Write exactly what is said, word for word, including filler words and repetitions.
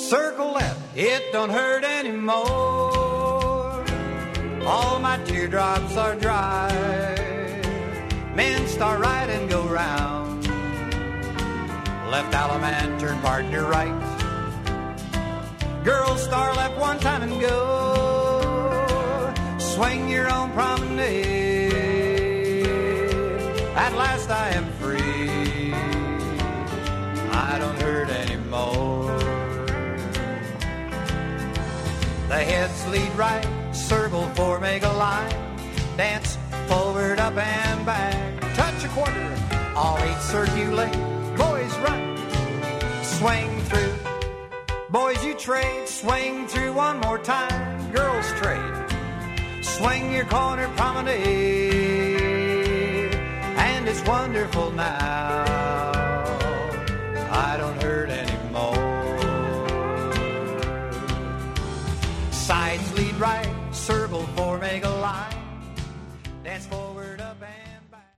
Circle left, it don't hurt anymore. All my teardrops are dry. Men start right and go round. Left Alaman, turn partner right. Girls star left one time and go. Swing your own promenade. At last I am free. I don't hurt anymore. The heads lead right, circle four, make a line. Dance forward, up and back. Touch a quarter, all eight circulate. Boys run, swing through. Boys you trade, swing through one more time. Girls trade, swing your corner promenade. And it's wonderful now. I don't hurt anymore. Sides lead right, circle four, make a line. Dance for